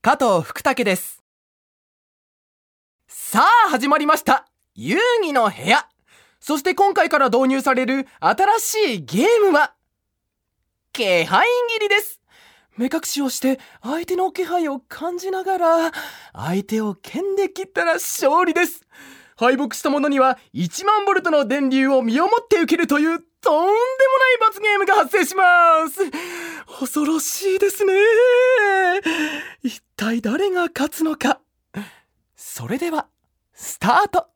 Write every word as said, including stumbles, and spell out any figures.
加藤福武です。さあ始まりました遊戯の部屋。そして今回から導入される新しいゲームは気配斬りです。目隠しをして相手の気配を感じながら相手を剣で切ったら勝利です。敗北した者にはいちまんボルトの電流を身をもって受けるというとんでもない罰ゲームが発生します。恐ろしいですね。一体誰が勝つのか。それではスタート。